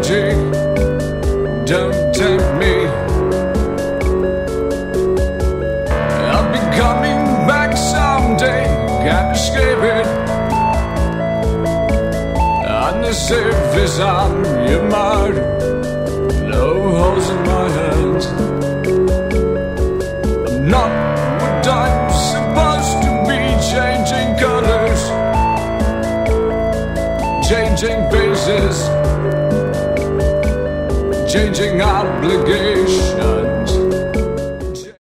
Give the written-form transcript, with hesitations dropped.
magic, don't tempt me. I'll be coming back someday, can't escape it. On the surface I'm your martyr, no holes in my hands. I'm not what I'm supposed to be, changing colors, changing faces, changing obligations.